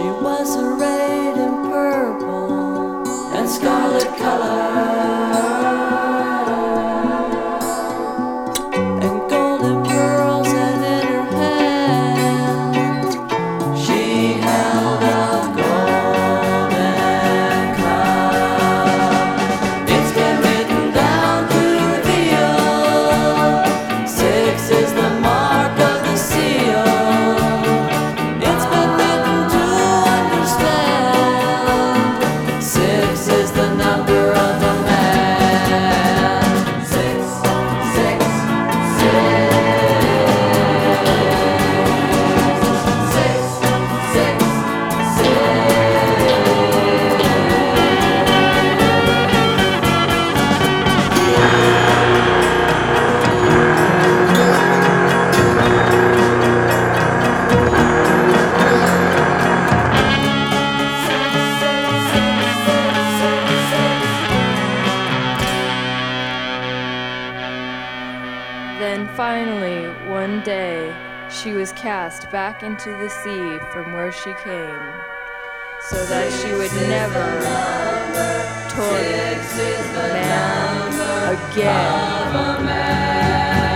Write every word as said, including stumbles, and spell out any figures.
She was arrayed in purple and scarlet color, and golden pearls, and in her hand she held a golden cup. It's been written down to reveal six is the mark of the seal. It's been written to understand six is the number of a man. Six, six, six. Six, six, Then finally, one day, she was cast back into the sea from where she came, so that she would never torment man again.